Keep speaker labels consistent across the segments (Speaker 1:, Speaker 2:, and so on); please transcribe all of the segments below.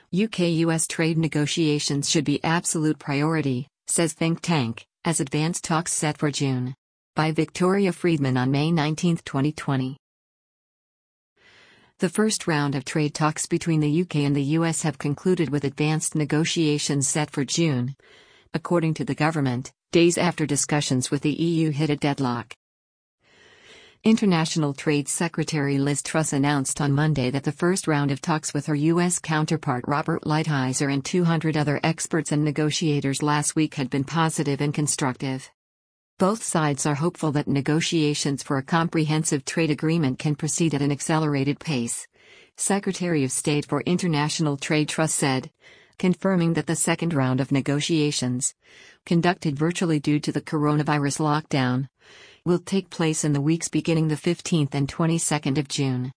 Speaker 1: UK-US trade negotiations should be absolute priority, says think tank, as advanced talks set for June. By Victoria Friedman on May 19, 2020. The first round of trade talks between the UK and the US have concluded with advanced negotiations set for June, according to the government, days after discussions with the EU hit a deadlock. International Trade Secretary Liz Truss announced on Monday that the first round of talks with her U.S. counterpart Robert Lighthizer and 200 other experts and negotiators last week had been positive and constructive. Both sides are hopeful that negotiations for a comprehensive trade agreement can proceed at an accelerated pace, Secretary of State for International Trade Truss said, confirming that the second round of negotiations, conducted virtually due to the coronavirus lockdown, will take place in the weeks beginning the 15th and 22nd of June.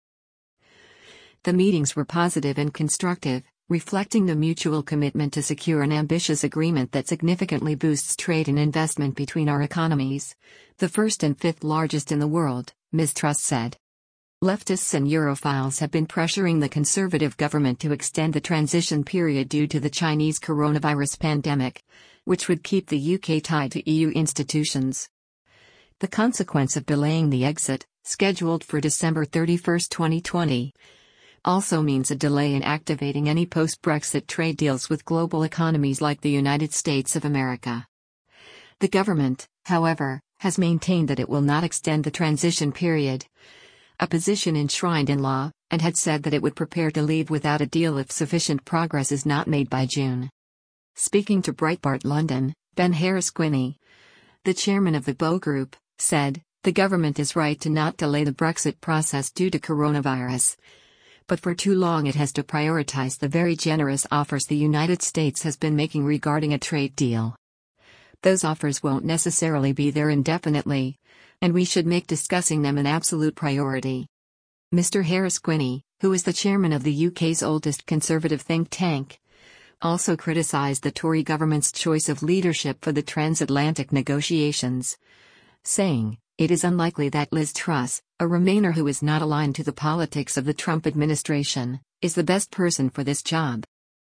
Speaker 1: The meetings were positive and constructive, reflecting the mutual commitment to secure an ambitious agreement that significantly boosts trade and investment between our economies, the first and fifth largest in the world, Ms. Truss said. Leftists and Europhiles have been pressuring the Conservative government to extend the transition period due to the Chinese coronavirus pandemic, which would keep the UK tied to EU institutions. The consequence of delaying the exit, scheduled for December 31, 2020, also means a delay in activating any post-Brexit trade deals with global economies like the United States of America. The government, however, has maintained that it will not extend the transition period, a position enshrined in law, and had said that it would prepare to leave without a deal if sufficient progress is not made by June. Speaking to Breitbart London, Ben Harris-Quinney, the chairman of the Bow Group, said, the government is right to not delay the Brexit process due to coronavirus. But for too long it has to prioritize the very generous offers the United States has been making regarding a trade deal. Those offers won't necessarily be there indefinitely, and we should make discussing them an absolute priority. Mr. Harris-Quinney, who is the chairman of the UK's oldest conservative think tank, also criticized the Tory government's choice of leadership for the transatlantic negotiations, saying, it is unlikely that Liz Truss, a Remainer who is not aligned to the politics of the Trump administration, is the best person for this job.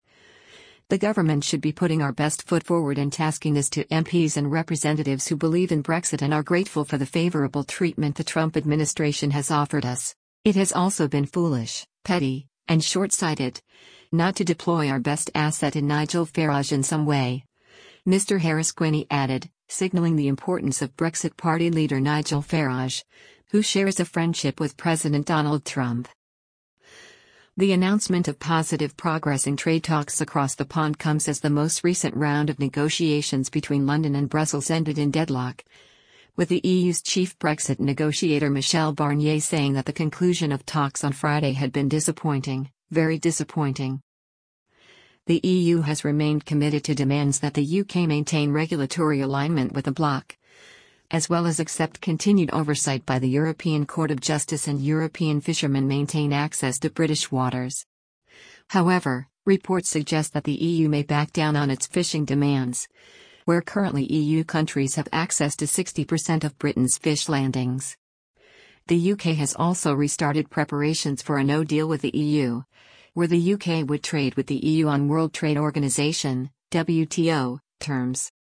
Speaker 1: The government should be putting our best foot forward and tasking this to MPs and representatives who believe in Brexit and are grateful for the favorable treatment the Trump administration has offered us. It has also been foolish, petty, and short-sighted, not to deploy our best asset in Nigel Farage in some way. Mr. Harris-Quinney added, signaling the importance of Brexit Party leader Nigel Farage, who shares a friendship with President Donald Trump. The announcement of positive progress in trade talks across the pond comes as the most recent round of negotiations between London and Brussels ended in deadlock, with the EU's chief Brexit negotiator Michel Barnier saying that the conclusion of talks on Friday had been disappointing, very disappointing. The EU has remained committed to demands that the UK maintain regulatory alignment with the bloc, as well as accept continued oversight by the European Court of Justice and European fishermen maintain access to British waters. However, reports suggest that the EU may back down on its fishing demands, where currently EU countries have access to 60% of Britain's fish landings. The UK has also restarted preparations for a no deal with the EU, where the UK would trade with the EU on World Trade Organization, WTO, terms.